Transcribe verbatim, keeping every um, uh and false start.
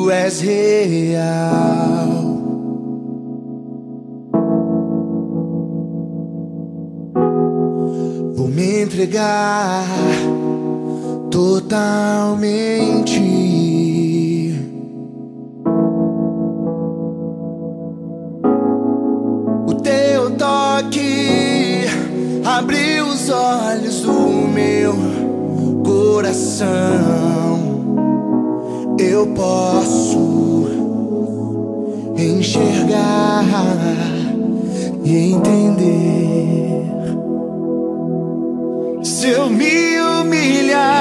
tu és real. Vou me entregar totalmente. O teu toque abriu os olhos do meu coração. Eu posso enxergar e entender. Se eu me humilhar